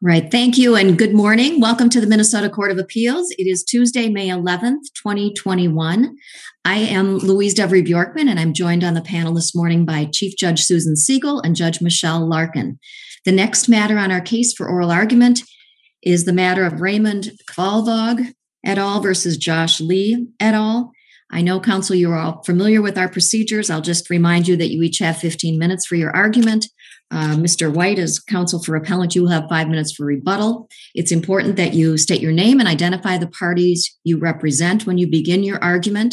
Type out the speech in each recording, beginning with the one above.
Right. Thank you and good morning. Welcome to the Minnesota Court of Appeals. It is Tuesday, May 11th, 2021. I am Louise Devery Bjorkman, and I'm joined on the panel this morning by Chief Judge Susan Siegel and Judge Michelle Larkin. The next matter on our case for oral argument is the matter of Raymond Kvalvog et al. Versus Josh Lee et al. I know, counsel, you are all familiar with our procedures. I'll just remind you that you each have 15 minutes for your argument. Mr. White, as counsel for appellant, you will have 5 minutes for rebuttal. It's important that you state your name and identify the parties you represent when you begin your argument.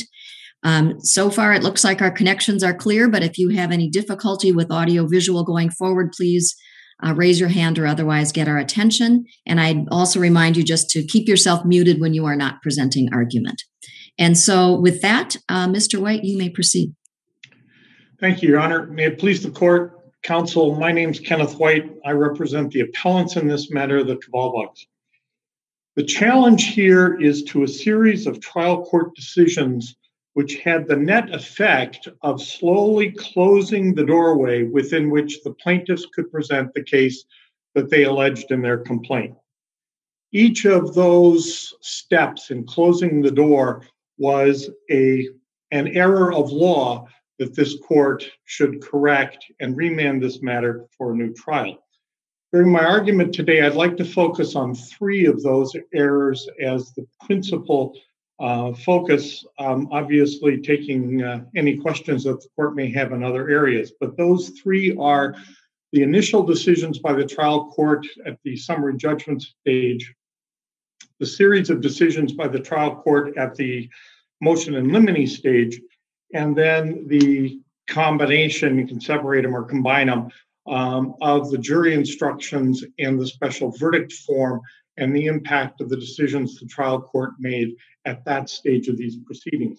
So far, it looks like our connections are clear, but if you have any difficulty with audio visual going forward, please raise your hand or otherwise get our attention. And I'd also remind you just to keep yourself muted when you are not presenting argument. And so with that, Mr. White, you may proceed. Thank you, Your Honor. May it please the court, counsel, my name is Kenneth White. I represent the appellants in this matter, the Kvalvogs. The challenge here is to a series of trial court decisions which had the net effect of slowly closing the doorway within which the plaintiffs could present the case that they alleged in their complaint. Each of those steps in closing the door was an error of law that this court should correct and remand this matter for a new trial. During my argument today, I'd like to focus on three of those errors as the principal focus, obviously taking any questions that the court may have in other areas. But those three are the initial decisions by the trial court at the summary judgment stage, the series of decisions by the trial court at the motion in limine stage, and then the combination, you can separate them or combine them, of the jury instructions and the special verdict form and the impact of the decisions the trial court made at that stage of these proceedings.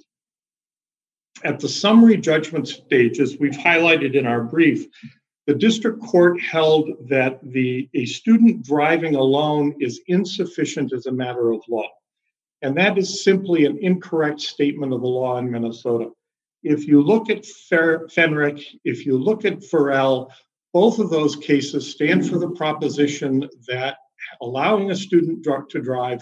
At the summary judgment stage, as we've highlighted in our brief, the district court held that a student driving alone is insufficient as a matter of law. And that is simply an incorrect statement of the law in Minnesota. If you look at Fenrick, if you look at Farrell, both of those cases stand for the proposition that allowing a student to drive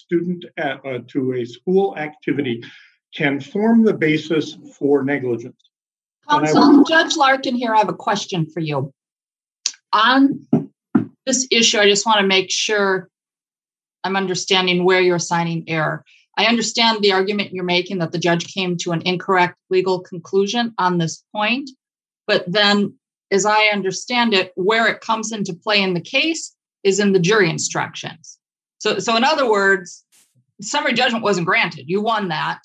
to a school activity can form the basis for negligence. Counsel, Judge Larkin here, I have a question for you. On this issue, I just want to make sure I'm understanding where you're assigning error. I understand the argument you're making that the judge came to an incorrect legal conclusion on this point, but then, as I understand it, where it comes into play in the case is in the jury instructions. So in other words, summary judgment wasn't granted. You won that.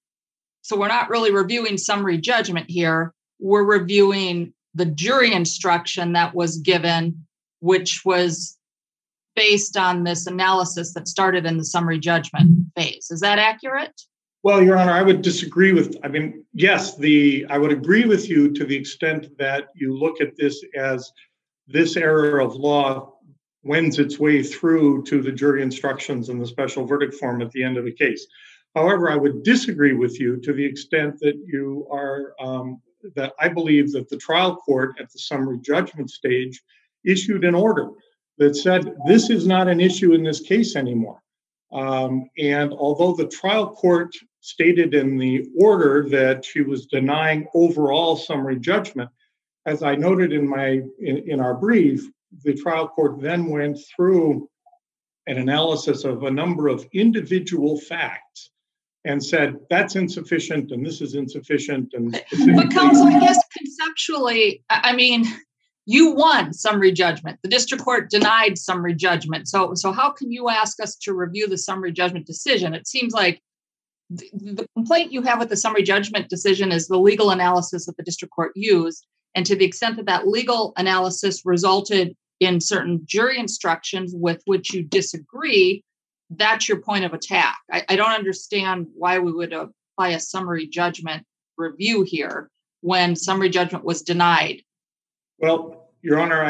So we're not really reviewing summary judgment here. We're reviewing the jury instruction that was given, which was based on this analysis that started in the summary judgment phase. Is that accurate? Well, Your Honor, I would disagree yes, I would agree with you to the extent that you look at this as this error of law wends its way through to the jury instructions and the special verdict form at the end of the case. However, I would disagree with you to the extent that you are, that I believe that the trial court at the summary judgment stage issued an order that said this is not an issue in this case anymore. And although the trial court stated in the order that she was denying overall summary judgment, as I noted in our brief, the trial court then went through an analysis of a number of individual facts and said that's insufficient and this is insufficient. But counsel, I guess conceptually, you won summary judgment. The district court denied summary judgment. So how can you ask us to review the summary judgment decision? It seems like the complaint you have with the summary judgment decision is the legal analysis that the district court used. And to the extent that that legal analysis resulted in certain jury instructions with which you disagree, that's your point of attack. I don't understand why we would apply a summary judgment review here when summary judgment was denied. Well, Your Honor,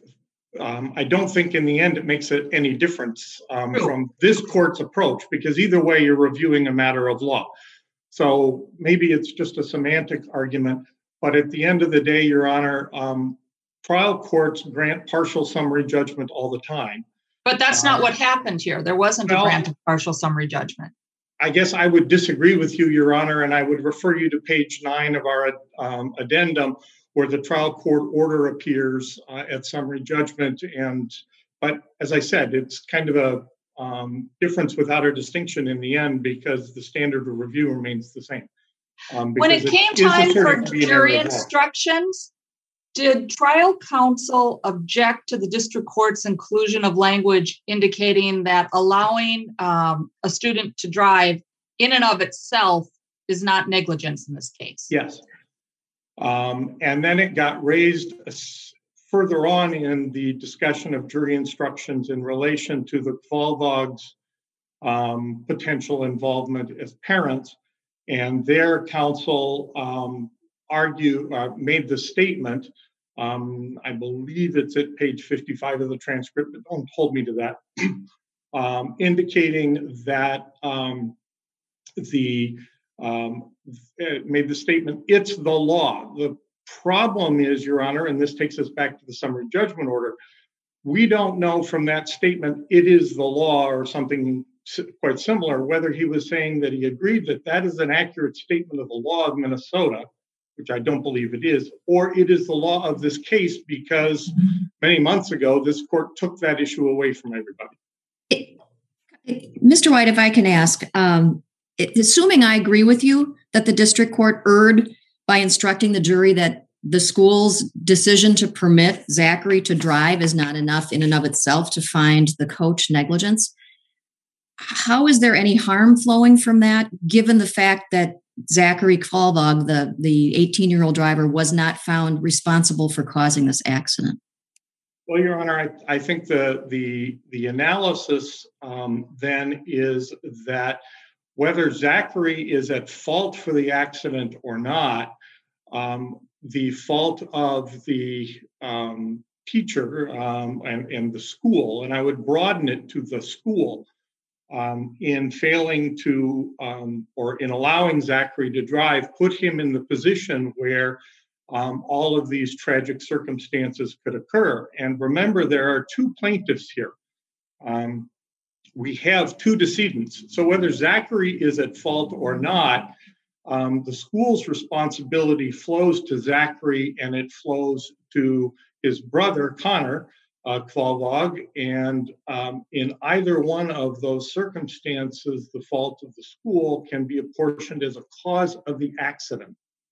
I don't think in the end it makes any difference from this court's approach, because either way you're reviewing a matter of law. So maybe it's just a semantic argument, but at the end of the day, Your Honor, trial courts grant partial summary judgment all the time. But that's not what happened here. There wasn't a grant of partial summary judgment. I guess I would disagree with you, Your Honor, and I would refer you to page 9 of our addendum, where the trial court order appears at summary judgment. But as I said, it's kind of a difference without a distinction in the end, because the standard of review remains the same. When it came time for jury instructions, did trial counsel object to the district court's inclusion of language indicating that allowing a student to drive in and of itself is not negligence in this case? Yes. And then it got raised further on in the discussion of jury instructions in relation to the Kvalvag's potential involvement as parents. And their counsel made the statement, I believe it's at page 55 of the transcript, but don't hold me to that, indicating that made the statement, it's the law. The problem is, Your Honor, and this takes us back to the summary judgment order, we don't know from that statement, it is the law or something quite similar, whether he was saying that he agreed that that is an accurate statement of the law of Minnesota, which I don't believe it is, or it is the law of this case, because many months ago, this court took that issue away from everybody. Mr. White, if I can ask, assuming I agree with you that the district court erred by instructing the jury that the school's decision to permit Zachary to drive is not enough in and of itself to find the coach negligence, how is there any harm flowing from that, given the fact that Zachary Kvalvag, the 18-year-old driver, was not found responsible for causing this accident? Well, Your Honor, I think the analysis then is that whether Zachary is at fault for the accident or not, the fault of the teacher and the school, and I would broaden it to the school, in failing to, or in allowing Zachary to drive, put him in the position where all of these tragic circumstances could occur. And remember, there are two plaintiffs here. We have two decedents. So whether Zachary is at fault or not, the school's responsibility flows to Zachary, and it flows to his brother, Connor Kvalvag. And in either one of those circumstances, the fault of the school can be apportioned as a cause of the accident.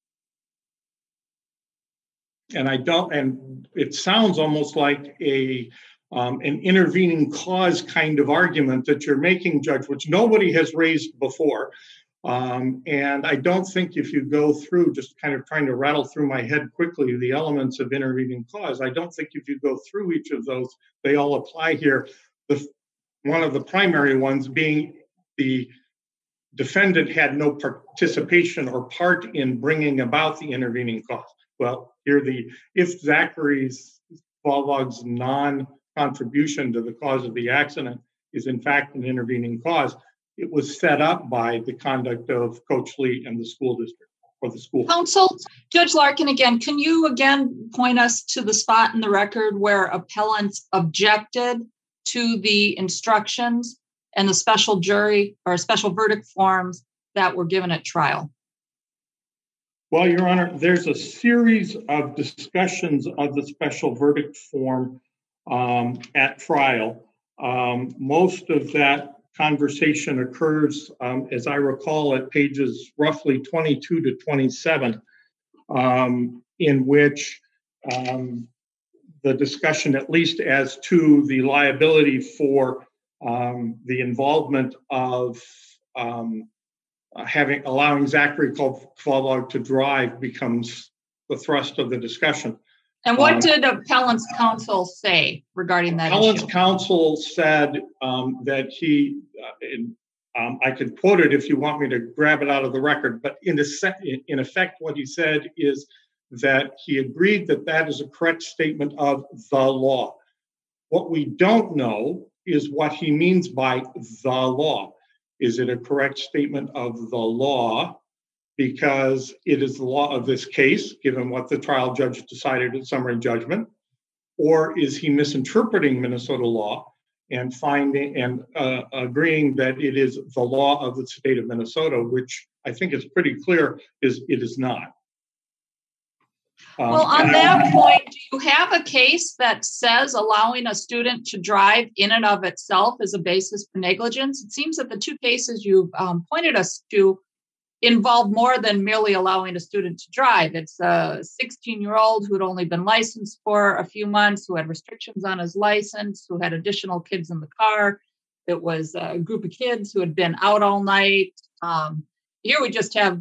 And it sounds almost like an intervening cause kind of argument that you're making, Judge, which nobody has raised before. And I don't think if you go through, just kind of trying to rattle through my head quickly, the elements of intervening cause, I don't think if you go through each of those, they all apply here. One of the primary ones being the defendant had no participation or part in bringing about the intervening cause. Well, here if Zachary's Kvalvag's non-contribution to the cause of the accident is in fact an intervening cause, it was set up by the conduct of Coach Lee and the school district or the school. Counsel, Judge Larkin again, can you again point us to the spot in the record where appellants objected to the instructions and the special jury or special verdict forms that were given at trial? Well, Your Honor, there's a series of discussions of the special verdict form at trial. Most of that conversation occurs, as I recall, at pages roughly 22 to 27, in which the discussion, at least as to the liability for the involvement of allowing Zachary Kvalvag to drive, becomes the thrust of the discussion. And what did appellant's counsel say regarding that appellant's issue? Counsel said that he, I could quote it if you want me to grab it out of the record, but in effect, what he said is that he agreed that that is a correct statement of the law. What we don't know is what he means by the law. Is it a correct statement of the law because it is the law of this case, given what the trial judge decided at summary judgment? Or is he misinterpreting Minnesota law and finding and agreeing that it is the law of the state of Minnesota, which I think is pretty clear it is not. Well, on that point, do you have a case that says allowing a student to drive in and of itself is a basis for negligence? It seems that the two cases you've pointed us to involve more than merely allowing a student to drive. It's a 16-year-old who had only been licensed for a few months, who had restrictions on his license, who had additional kids in the car. It was a group of kids who had been out all night. Here we just have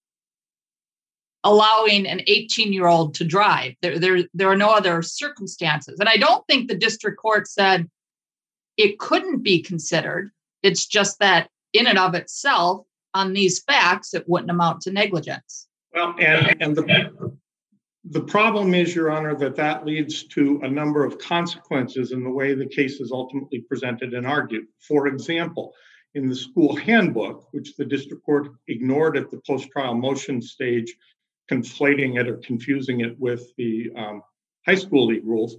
allowing an 18-year-old to drive. There are no other circumstances. And I don't think the district court said it couldn't be considered. It's just that in and of itself, on these facts, it wouldn't amount to negligence. Well, and the problem is, Your Honor, that leads to a number of consequences in the way the case is ultimately presented and argued. For example, in the school handbook, which the district court ignored at the post-trial motion stage, conflating it or confusing it with the high school league rules,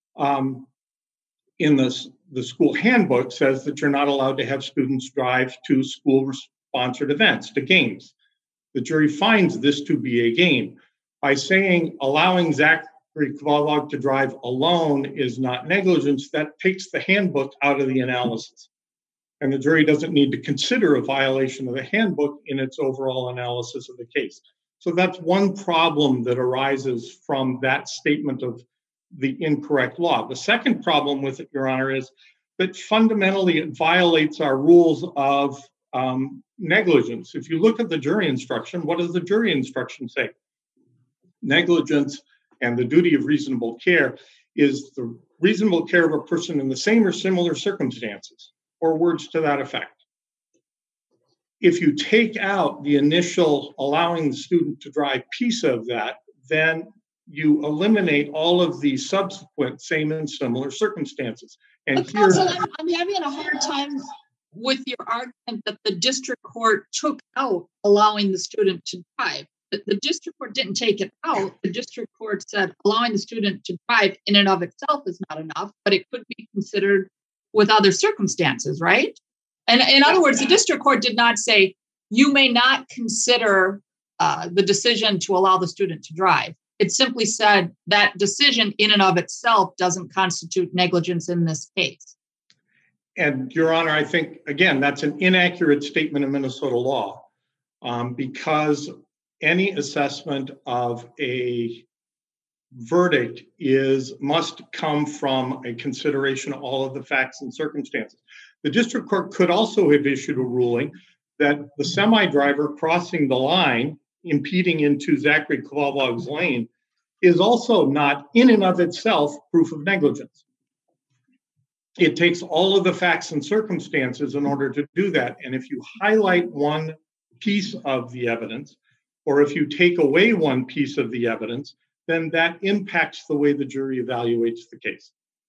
in the school handbook says that you're not allowed to have students drive to school-sponsored events, to games. The jury finds this to be a game. By saying allowing Zachary Kvalvog to drive alone is not negligence, that takes the handbook out of the analysis. And the jury doesn't need to consider a violation of the handbook in its overall analysis of the case. So that's one problem that arises from that statement of the incorrect law. The second problem with it, Your Honor, is that fundamentally it violates our rules of negligence. If you look at the jury instruction, what does the jury instruction say? Negligence and the duty of reasonable care is the reasonable care of a person in the same or similar circumstances, or words to that effect. If you take out the initial allowing the student to drive piece of that, then you eliminate all of the subsequent same and similar circumstances. And Counsel, I'm having a hard time with your argument that the district court took out allowing the student to drive. The district court didn't take it out. The district court said allowing the student to drive in and of itself is not enough, but it could be considered with other circumstances, right? And in other words, the district court did not say, you may not consider the decision to allow the student to drive. It simply said that decision in and of itself doesn't constitute negligence in this case. And Your Honor, I think, again, that's an inaccurate statement of Minnesota law because any assessment of a verdict must come from a consideration of all of the facts and circumstances. The district court could also have issued a ruling that the semi-driver crossing the line, impeding into Zachary Kvalvog's lane, is also not in and of itself proof of negligence. It takes all of the facts and circumstances in order to do that. And if you highlight one piece of the evidence, or if you take away one piece of the evidence, then that impacts the way the jury evaluates the case.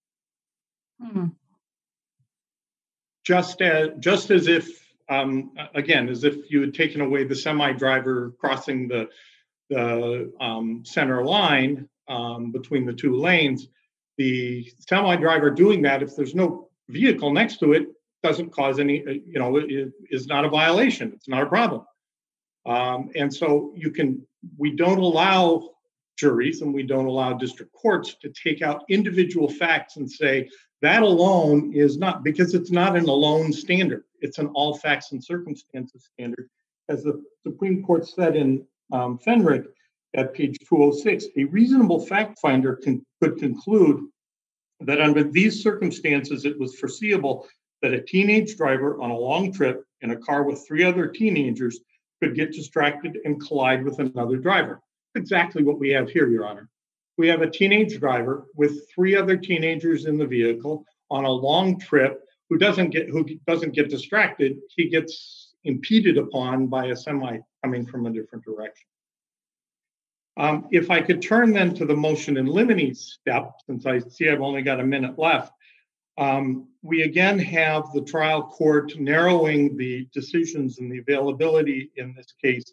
Just as if, again, as if you had taken away the semi-driver crossing the center line between the two lanes, the semi-driver doing that, if there's no vehicle next to it, doesn't cause any, it is not a violation. It's not a problem. And so we don't allow juries and we don't allow district courts to take out individual facts and say that alone is not, because it's not an alone standard. It's an all facts and circumstances standard. As the Supreme Court said in Fenrick at page 206, a reasonable fact finder could conclude that under these circumstances, it was foreseeable that a teenage driver on a long trip in a car with three other teenagers could get distracted and collide with another driver. Exactly what we have here, Your Honor. We have a teenage driver with three other teenagers in the vehicle on a long trip who doesn't get distracted. He gets impeded upon by a semi coming from a different direction. If I could turn then to the motion in limine step, since I see I've only got a minute left, we again have the trial court narrowing the decisions and the availability in this case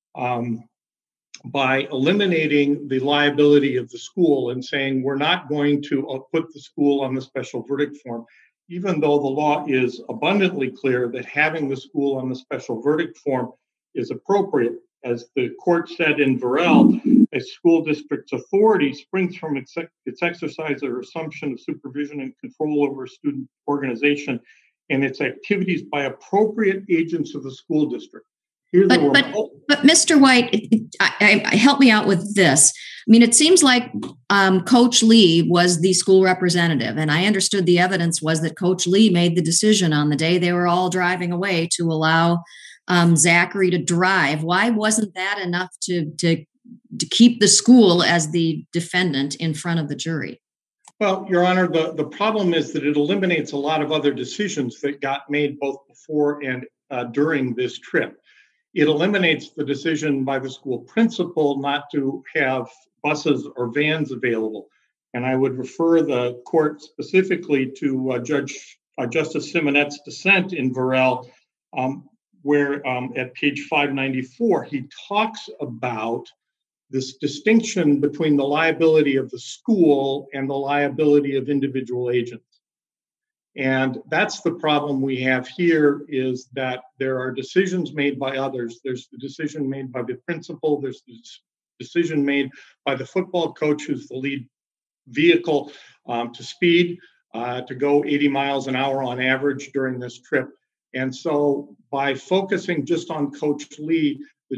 by eliminating the liability of the school and saying we're not going to put the school on the special verdict form, even though the law is abundantly clear that having the school on the special verdict form is appropriate. As the court said in Varel, a school district's authority springs from its exercise or assumption of supervision and control over a student organization and its activities by appropriate agents of the school district. But Mr. White, help me out with this. I mean, it seems like Coach Lee was the school representative, and I understood the evidence was that Coach Lee made the decision on the day they were all driving away to allow Zachary to drive. Why wasn't that enough to keep the school as the defendant in front of the jury? Well, Your Honor, the problem is that it eliminates a lot of other decisions that got made both before and during this trip. It eliminates the decision by the school principal not to have buses or vans available. And I would refer the court specifically to Justice Simonette's dissent in Varel, where at page 594, he talks about this distinction between the liability of the school and the liability of individual agents. And that's the problem we have here, is that there are decisions made by others. There's the decision made by the principal. There's the decision made by the football coach, who's the lead vehicle to speed, to go 80 miles an hour on average during this trip. And so by focusing just on Coach Lee,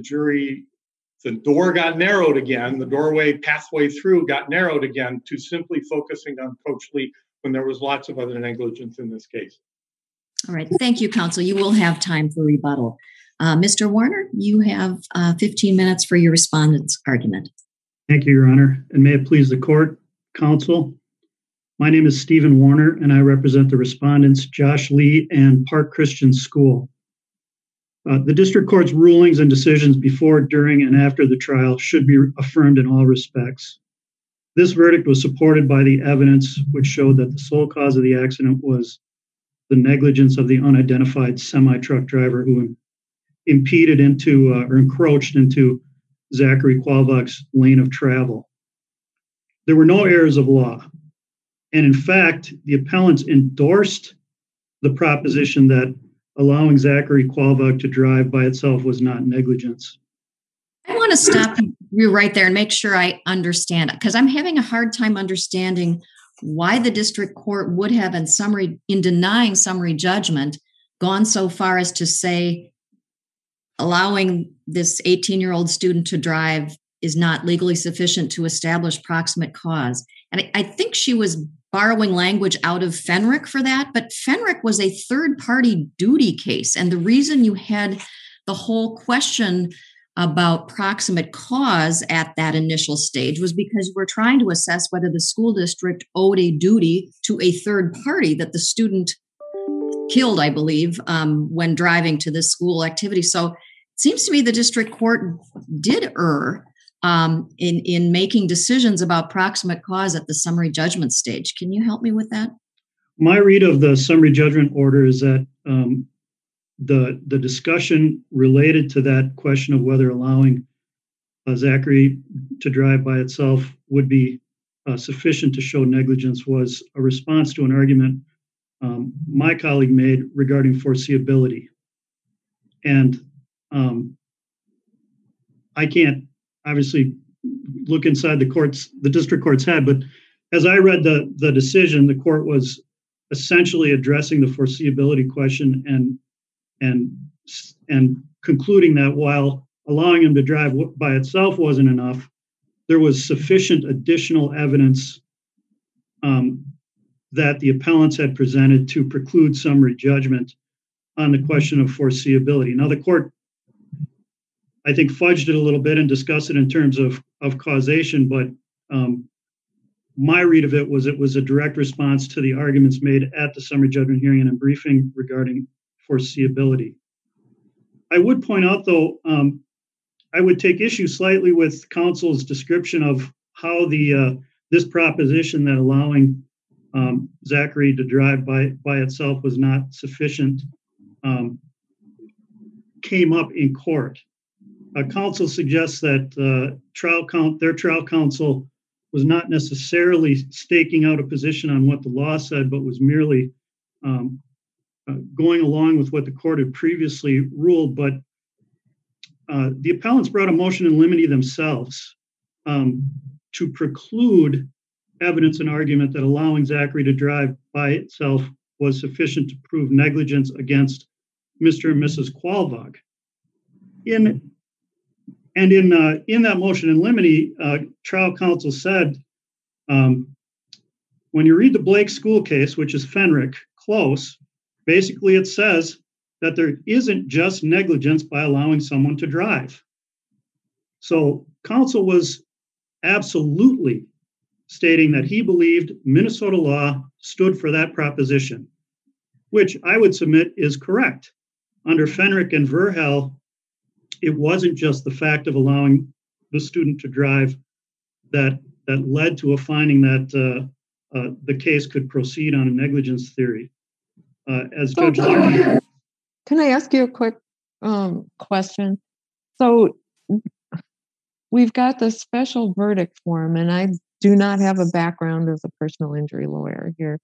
the door got narrowed again. The doorway pathway through got narrowed again to simply focusing on Coach Lee when there was lots of other negligence in this case. All right. Thank you, counsel. You will have time for rebuttal. Mr. Warner, you have 15 minutes for your respondent's argument. Thank you, Your Honor. And may it please the court, counsel. My name is Stephen Warner, and I represent the respondents Josh Lee and Park Christian School. The district court's rulings and decisions before, during, and after the trial should be affirmed in all respects. This verdict was supported by the evidence which showed that the sole cause of the accident was the negligence of the unidentified semi-truck driver who impeded into or encroached into Zachary Qualvoch's lane of travel. There were no errors of law. And in fact, the appellants endorsed the proposition that allowing Zachary Qualvoch to drive by itself was not negligence. I want to stop you right there and make sure I understand it, because I'm having a hard time understanding why the district court would have, in denying summary judgment, gone so far as to say allowing this 18-year-old student to drive is not legally sufficient to establish proximate cause. And I think she was borrowing language out of Fenrick for that, but Fenrick was a third-party duty case. And the reason you had the whole question about proximate cause at that initial stage was because we're trying to assess whether the school district owed a duty to a third party that the student killed, I believe, when driving to this school activity. So it seems to me the district court did err in making decisions about proximate cause at the summary judgment stage. Can you help me with that? My read of the summary judgment order is that the discussion related to that question of whether allowing Zachary to drive by itself would be sufficient to show negligence was a response to an argument my colleague made regarding foreseeability. And I can't obviously look inside the district court's head, but as I read the decision, the court was essentially addressing the foreseeability question and concluding that while allowing him to drive by itself wasn't enough, there was sufficient additional evidence that the appellants had presented to preclude summary judgment on the question of foreseeability. Now, the court, I think, fudged it a little bit and discussed it in terms of causation, but my read of it was a direct response to the arguments made at the summary judgment hearing and in briefing regarding foreseeability. I would point out, though, I would take issue slightly with counsel's description of how this proposition that allowing Zachary to drive by itself was not sufficient came up in court. Counsel suggests that their trial counsel was not necessarily staking out a position on what the law said, but was merely going along with what the court had previously ruled, but the appellants brought a motion in limine themselves to preclude evidence and argument that allowing Zachary to drive by itself was sufficient to prove negligence against Mr. and Mrs. Qualvog. In that motion in limine, trial counsel said, when you read the Blake school case, which is Fenrick, close, basically it says that there isn't just negligence by allowing someone to drive. So counsel was absolutely stating that he believed Minnesota law stood for that proposition, which I would submit is correct. Under Fenrick and Verhel, it wasn't just the fact of allowing the student to drive that led to a finding that the case could proceed on a negligence theory. Can I ask you a quick question? So we've got the special verdict form, and I do not have a background as a personal injury lawyer here.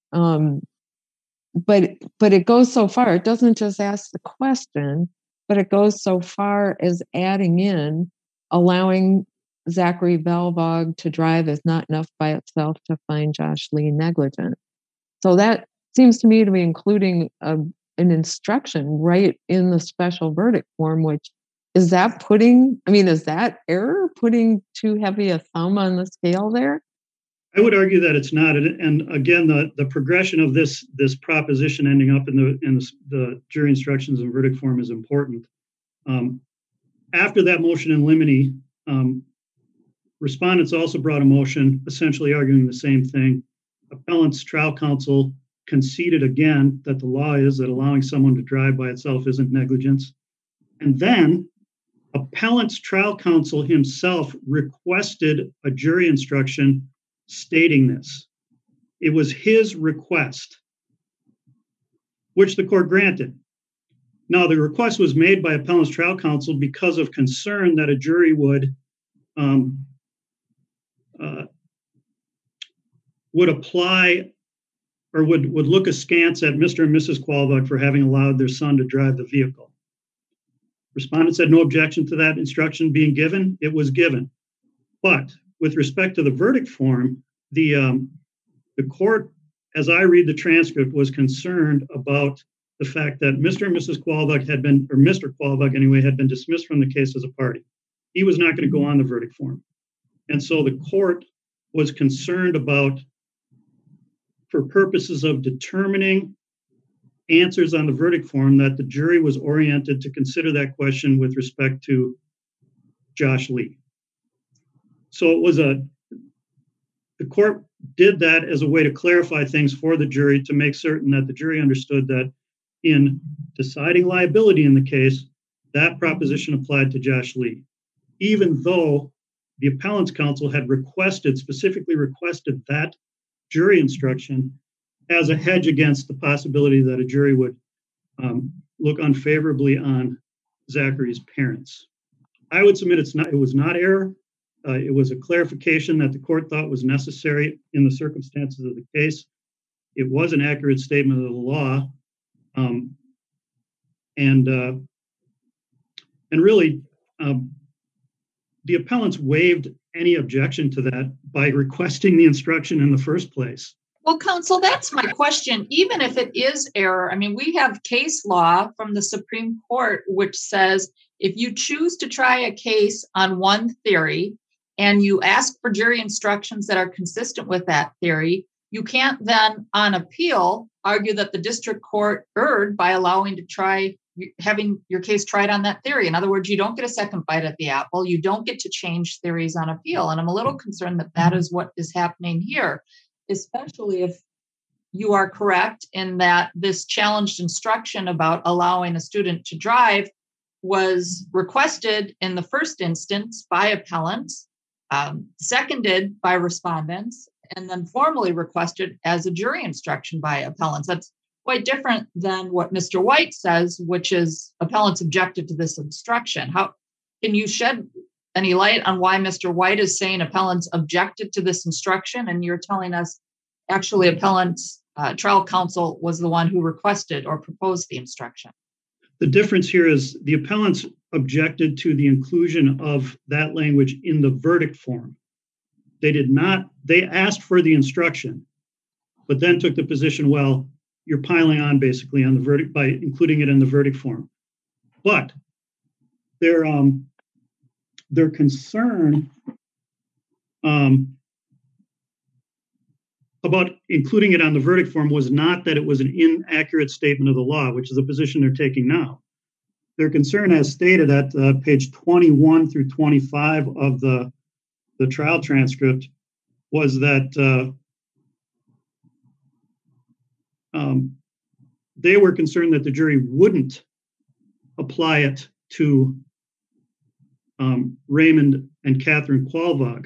But it goes so far. It doesn't just ask the question, but it goes so far as adding in allowing Zachary Qualvog to drive is not enough by itself to find Josh Lee negligent. So that seems to me to be including an instruction right in the special verdict form, which is that error, putting too heavy a thumb on the scale there? I would argue that it's not. And again, the progression of this proposition ending up in the jury instructions and verdict form is important. After that motion in limine, respondents also brought a motion essentially arguing the same thing. Appellant's trial counsel conceded again that the law is that allowing someone to drive by itself isn't negligence. And then appellant's trial counsel himself requested a jury instruction stating this. It was his request, which the court granted. Now, the request was made by appellant's trial counsel because of concern that a jury would apply or would look askance at Mr. and Mrs. Qualvog for having allowed their son to drive the vehicle. Respondents had no objection to that instruction being given. It was given. But with respect to the verdict form, the court, as I read the transcript, was concerned about the fact that Mr. and Mrs. Qualvog Mr. Qualvog anyway, had been dismissed from the case as a party. He was not going to go on the verdict form. And so the court was concerned about, for purposes of determining answers on the verdict form, that the jury was oriented to consider that question with respect to Josh Lee. So it was the court did that as a way to clarify things for the jury, to make certain that the jury understood that in deciding liability in the case, that proposition applied to Josh Lee, even though the appellant's counsel had specifically requested that jury instruction as a hedge against the possibility that a jury would look unfavorably on Zachary's parents. I would submit it was not error. It was a clarification that the court thought was necessary in the circumstances of the case. It was an accurate statement of the law. And really, the appellants waived any objection to that by requesting the instruction in the first place. Well, counsel, that's my question. Even if it is error, I mean, we have case law from the Supreme Court, which says if you choose to try a case on one theory and you ask for jury instructions that are consistent with that theory, you can't then on appeal argue that the district court erred by having your case tried on that theory. In other words, you don't get a second bite at the apple. You don't get to change theories on appeal. And I'm a little concerned that that is what is happening here, especially if you are correct in that this challenged instruction about allowing a student to drive was requested in the first instance by appellants, seconded by respondents, and then formally requested as a jury instruction by appellants. That's quite different than what Mr. White says, which is appellants objected to this instruction. How can you shed any light on why Mr. White is saying appellants objected to this instruction, and you're telling us actually appellants trial counsel was the one who requested or proposed the instruction. The difference here is the appellants objected to the inclusion of that language in the verdict form. They asked for the instruction, but then took the position, well, you're piling on basically on the verdict by including it in the verdict form. But their concern about including it on the verdict form was not that it was an inaccurate statement of the law, which is the position they're taking now. Their concern, as stated at page 21 through 25 of the trial transcript, was that they were concerned that the jury wouldn't apply it to Raymond and Catherine Qualvog.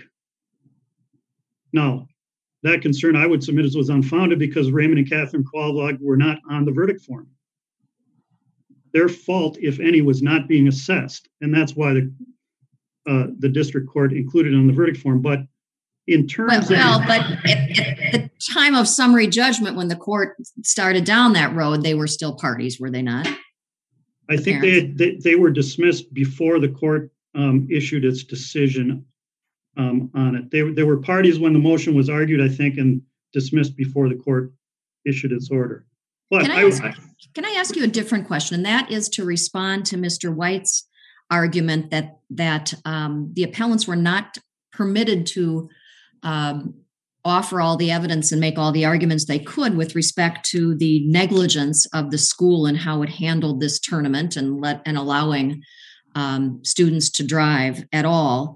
Now, that concern I would submit was unfounded because Raymond and Catherine Qualvog were not on the verdict form. Their fault, if any, was not being assessed, and that's why the district court included it on the verdict form. But in terms but at the time of summary judgment, when the court started down that road, they were still parties, were they not? I think they were dismissed before the court issued its decision on it. They were parties when the motion was argued, I think, and dismissed before the court issued its order. But can I ask you a different question? And that is to respond to Mr. White's argument that the appellants were not permitted to offer all the evidence and make all the arguments they could with respect to the negligence of the school and how it handled this tournament and allowing students to drive at all.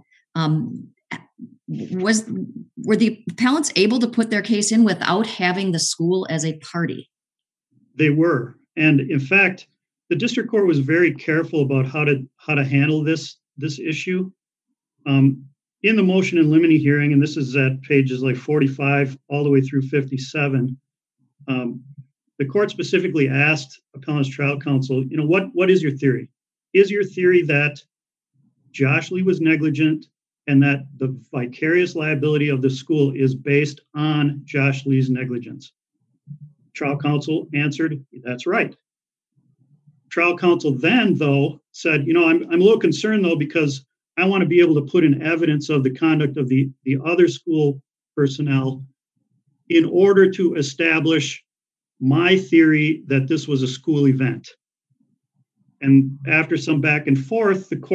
Were the appellants able to put their case in without having the school as a party? They were, and in fact, the district court was very careful about how to handle this issue. In the motion in limine hearing, and this is at pages like 45 all the way through 57, the court specifically asked appellant's trial counsel, what is your theory? Is your theory that Josh Lee was negligent and that the vicarious liability of the school is based on Josh Lee's negligence? Trial counsel answered, that's right. Trial counsel then, though, said, I'm a little concerned, though, because I want to be able to put in evidence of the conduct of the other school personnel in order to establish my theory that this was a school event. And after some back and forth, the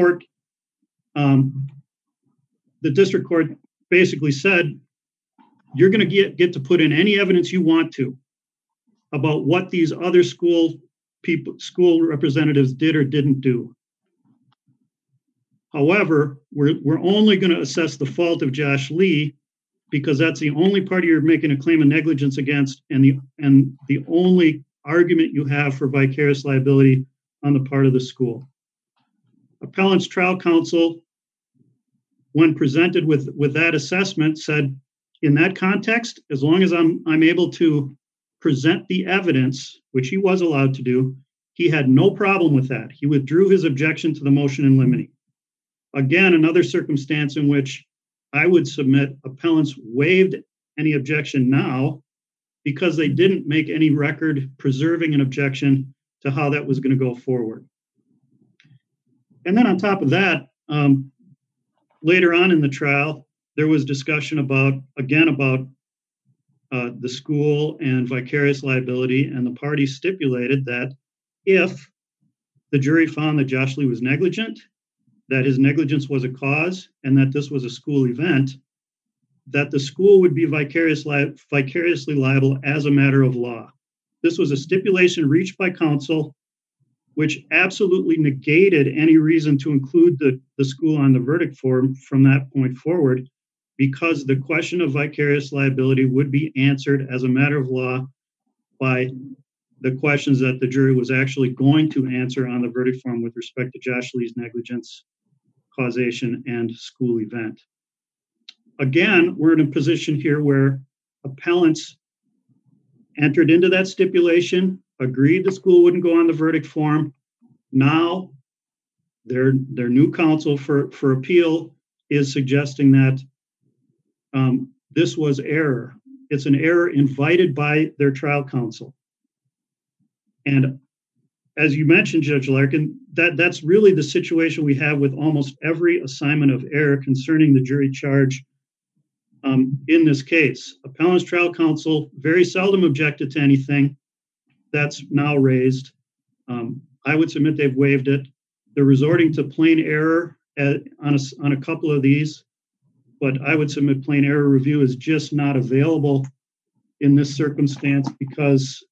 district court basically said, you're going to get to put in any evidence you want to about what these other school representatives did or didn't do. However, we're only going to assess the fault of Josh Lee because that's the only party you're making a claim of negligence against, and the only argument you have for vicarious liability on the part of the school. Appellant's trial counsel, when presented with that assessment, said, in that context, as long as I'm able to present the evidence, which he was allowed to do, he had no problem with that. He withdrew his objection to the motion in limine. Again, another circumstance in which I would submit appellants waived any objection now because they didn't make any record preserving an objection to how that was going to go forward. And then on top of that, later on in the trial, there was discussion about the school and vicarious liability, and the parties stipulated that if the jury found that Josh Lee was negligent, that his negligence was a cause, and that this was a school event, that the school would be vicariously liable as a matter of law. This was a stipulation reached by counsel, which absolutely negated any reason to include the school on the verdict form from that point forward, because the question of vicarious liability would be answered as a matter of law by the questions that the jury was actually going to answer on the verdict form with respect to Josh Lee's negligence, causation, and school event. Again, we're in a position here where appellants entered into that stipulation, agreed the school wouldn't go on the verdict form. Now, their new counsel for appeal is suggesting that this was error. It's an error invited by their trial counsel. And as you mentioned, Judge Larkin, that's really the situation we have with almost every assignment of error concerning the jury charge in this case. Appellant's trial counsel very seldom objected to anything that's now raised. I would submit they've waived it. They're resorting to plain error on a couple of these, but I would submit plain error review is just not available in this circumstance because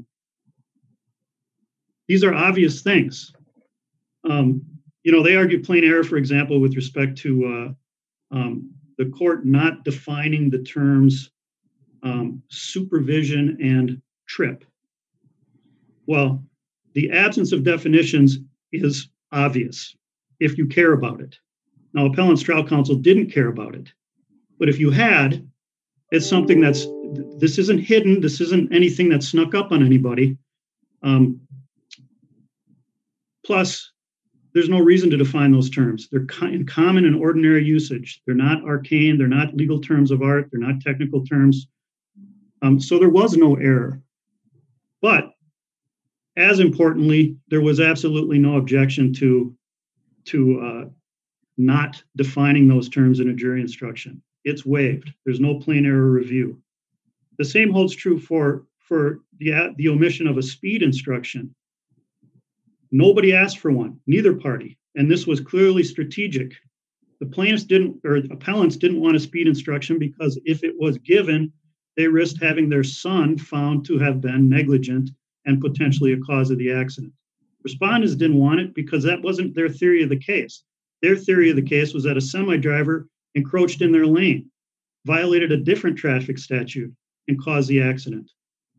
these are obvious things. They argue plain error, for example, with respect to the court not defining the terms supervision and trip. Well, the absence of definitions is obvious if you care about it. Now, appellant's trial counsel didn't care about it, but if you had, it's something this isn't hidden. This isn't anything that snuck up on anybody. Plus, there's no reason to define those terms. They're in common and ordinary usage. They're not arcane. They're not legal terms of art. They're not technical terms. So there was no error. But as importantly, there was absolutely no objection to not defining those terms in a jury instruction. It's waived. There's no plain error review. The same holds true for the omission of a speed instruction. Nobody asked for one, neither party, and this was clearly strategic. The appellants didn't want a speed instruction because if it was given, they risked having their son found to have been negligent and potentially a cause of the accident. Respondents didn't want it because that wasn't their theory of the case. Their theory of the case was that a semi-driver encroached in their lane, violated a different traffic statute, and caused the accident.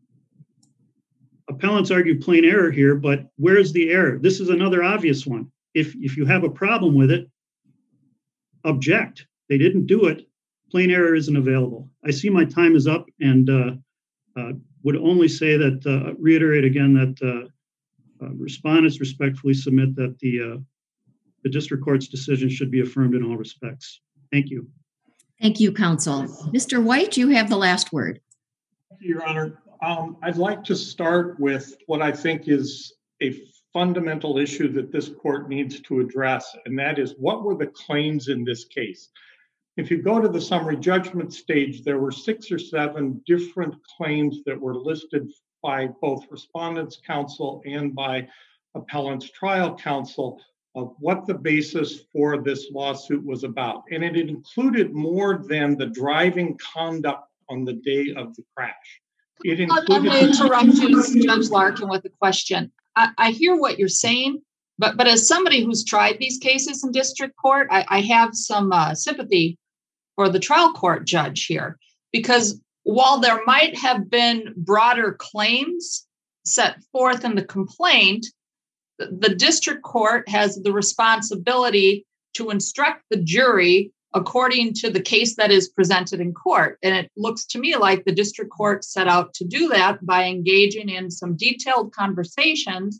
Appellants argue plain error here, but where's the error? This is another obvious one. If you have a problem with it, object. They didn't do it. Plain error isn't available. I see my time is up and would only say that, reiterate again that respondents respectfully submit that the district court's decision should be affirmed in all respects. Thank you. Thank you, counsel. Mr. White, you have the last word. Thank you, Your Honor. I'd like to start with what I think is a fundamental issue that this court needs to address, and that is what were the claims in this case? If you go to the summary judgment stage, there were 6 or 7 different claims that were listed by both respondents' counsel and by appellant's trial counsel of what the basis for this lawsuit was about. And it included more than the driving conduct on the day of the crash. I'm going to interrupt you, Judge Larkin, with a question. I hear what you're saying, but as somebody who's tried these cases in district court, I have some sympathy for the trial court judge here, because while there might have been broader claims set forth in the complaint, the district court has the responsibility to instruct the jury according to the case that is presented in court. And it looks to me like the district court set out to do that by engaging in some detailed conversations,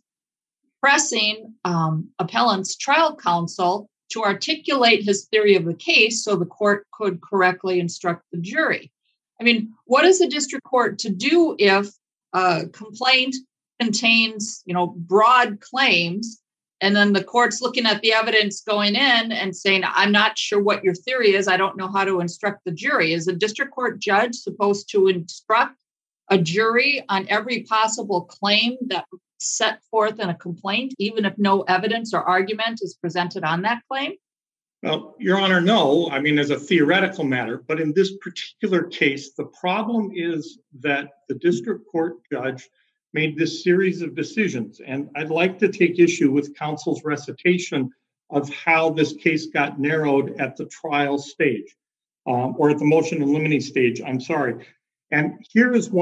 pressing appellant's trial counsel to articulate his theory of the case so the court could correctly instruct the jury. I mean, what is the district court to do if a complaint contains, broad claims, and then the court's looking at the evidence going in and saying, I'm not sure what your theory is. I don't know how to instruct the jury. Is a district court judge supposed to instruct a jury on every possible claim that set forth in a complaint, even if no evidence or argument is presented on that claim? Well, Your Honor, no. I mean, as a theoretical matter, but in this particular case, the problem is that the district court judge made this series of decisions. And I'd like to take issue with counsel's recitation of how this case got narrowed at the trial stage, or at the motion to eliminate stage, I'm sorry. And here is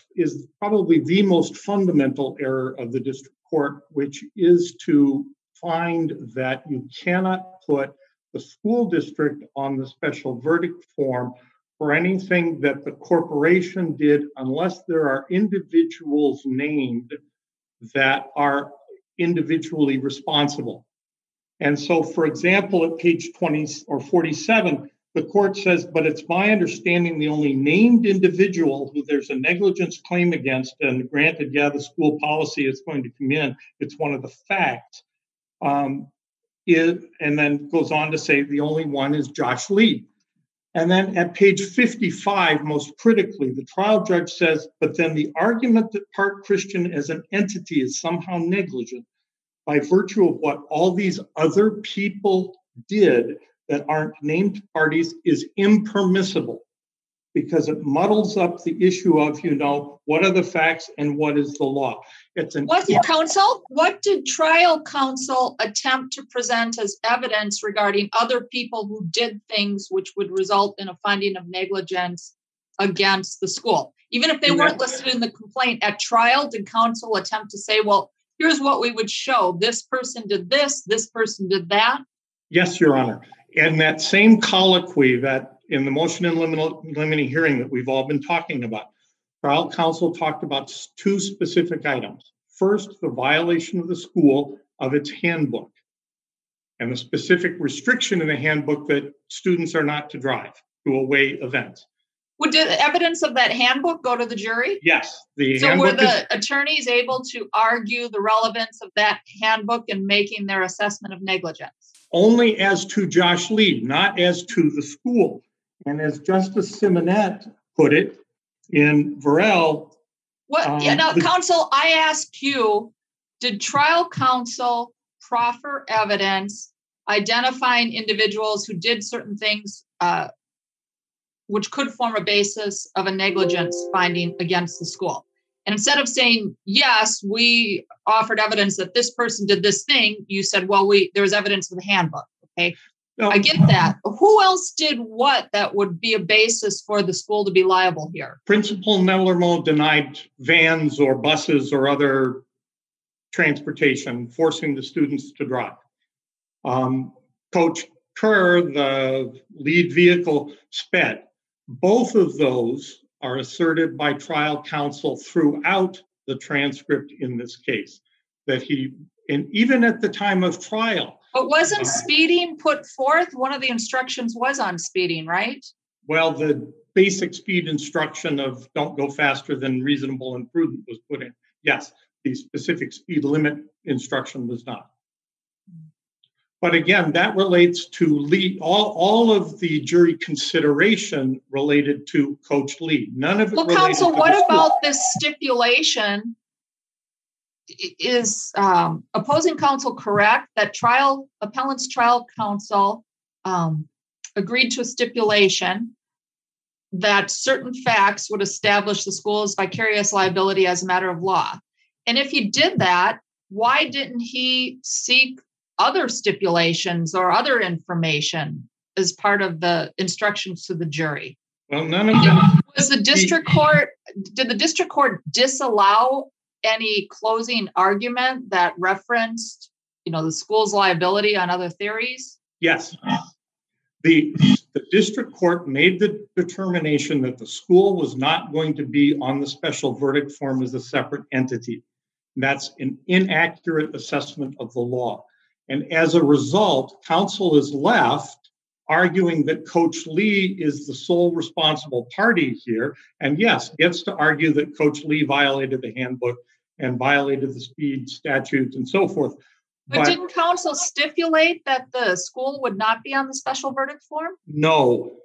is probably the most fundamental error of the district court, which is to find that you cannot put the school district on the special verdict form for anything that the corporation did unless there are individuals named that are individually responsible. And so, for example, at page 20 or 47, the court says, but it's my understanding the only named individual who there's a negligence claim against, and granted, yeah, the school policy is going to come in, it's one of the facts, and then goes on to say the only one is Josh Lee. And then at page 55, most critically, the trial judge says, but then the argument that Park Christian as an entity is somehow negligent by virtue of what all these other people did that aren't named parties is impermissible, because it muddles up the issue of, what are the facts and what is the law. What did trial counsel attempt to present as evidence regarding other people who did things which would result in a finding of negligence against the school? Even if they weren't listed in the complaint at trial, did counsel attempt to say, well, here's what we would show. This person did this person did that? Yes, Your Honor. And that same colloquy that in the motion in limine hearing that we've all been talking about, trial counsel talked about two specific items. First, the violation of the school of its handbook and the specific restriction in the handbook that students are not to drive to away events. Would the evidence of that handbook go to the jury? Yes. So were the attorneys able to argue the relevance of that handbook in making their assessment of negligence? Only as to Josh Lee, not as to the school. And as Justice Simonette put it in Varel. Counsel, I asked you, did trial counsel proffer evidence identifying individuals who did certain things which could form a basis of a negligence finding against the school? And instead of saying, yes, we offered evidence that this person did this thing, you said, well, there was evidence in the handbook. Okay. No. I get that. Who else did what that would be a basis for the school to be liable here? Principal Nellermo denied vans or buses or other transportation, forcing the students to drive. Coach Kerr, the lead vehicle, sped. Both of those are asserted by trial counsel throughout the transcript in this case, that and even at the time of trial. But wasn't speeding put forth? One of the instructions was on speeding, right? Well, the basic speed instruction of don't go faster than reasonable and prudent was put in. Yes, the specific speed limit instruction was not. But again, that relates to Lee. All of the jury consideration related to Coach Lee. None of it. Well, counsel, what about this stipulation? Is opposing counsel correct that appellant's trial counsel agreed to a stipulation that certain facts would establish the school's vicarious liability as a matter of law? And if he did that, why didn't he seek other stipulations or other information as part of the instructions to the jury? Well, none of them. Did the district court disallow any closing argument that referenced, the school's liability on other theories? Yes. The district court made the determination that the school was not going to be on the special verdict form as a separate entity. That's an inaccurate assessment of the law. And as a result, counsel is left arguing that Coach Lee is the sole responsible party here. And yes, gets to argue that Coach Lee violated the handbook and violated the speed statutes and so forth. But didn't counsel stipulate that the school would not be on the special verdict form? No. All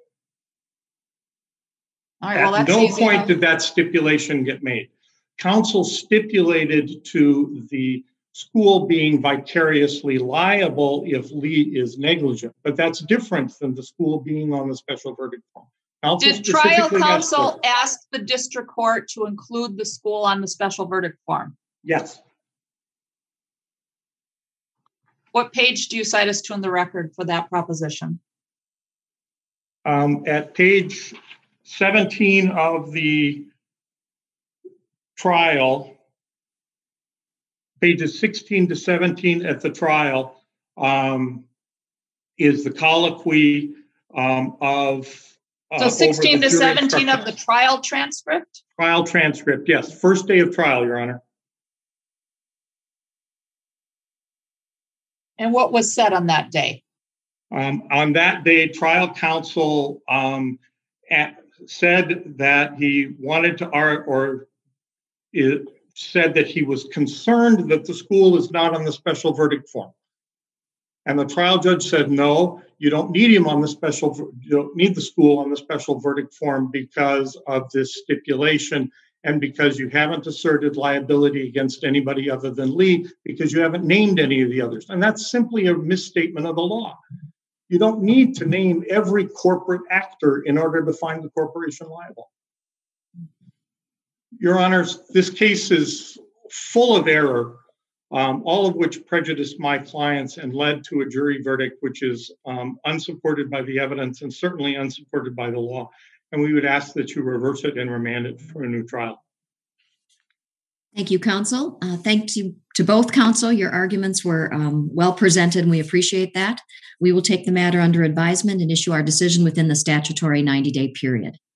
right, well, at no point did that stipulation get made. Counsel stipulated to the school being vicariously liable if Lee is negligent, but that's different than the school being on the special verdict form. Did trial counsel ask the district court to include the school on the special verdict form? Yes. What page do you cite us to in the record for that proposition? At page 17 of the trial, pages 16 to 17 at the trial, is the colloquy of... So 16 to 17 of the trial transcript? Trial transcript, yes. First day of trial, Your Honor. And what was said on that day? On that day, trial counsel said that he wanted to, or it said that he was concerned that the school is not on the special verdict form. And the trial judge said, no, you don't need him on the you don't need the school on the special verdict form because of this stipulation and because you haven't asserted liability against anybody other than Lee because you haven't named any of the others. And that's simply a misstatement of the law. You don't need to name every corporate actor in order to find the corporation liable. Your Honors, this case is full of error, all of which prejudiced my clients and led to a jury verdict, which is unsupported by the evidence and certainly unsupported by the law. And we would ask that you reverse it and remand it for a new trial. Thank you, counsel. Thank you to both counsel. Your arguments were well presented, and we appreciate that. We will take the matter under advisement and issue our decision within the statutory 90-day period.